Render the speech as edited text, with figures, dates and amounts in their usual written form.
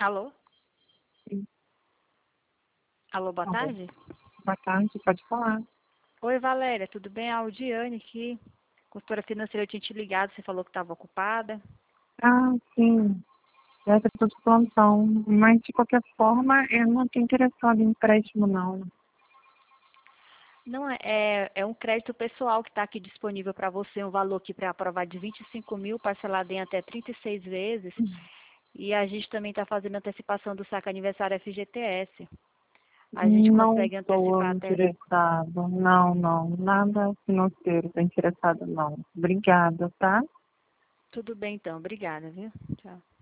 Alô? Sim. Alô, boa Alô. tarde? Boa tarde, pode falar. Oi, Valéria, tudo bem? A Audiane aqui, consultora financeira, eu tinha te ligado, você falou que estava ocupada. Ah, sim, essa é de plantão, mas de qualquer forma eu não estou interessada em empréstimo não. Não, é um crédito pessoal que está aqui disponível para você, um valor aqui para aprovar de 25 mil, parcelado em até 36 vezes. E a gente também está fazendo antecipação do saque aniversário FGTS. A gente Não consegue estou antecipar até... interessado, não, nada financeiro, estou interessada não. Obrigada, tá? Tudo bem então, obrigada, viu? Tchau.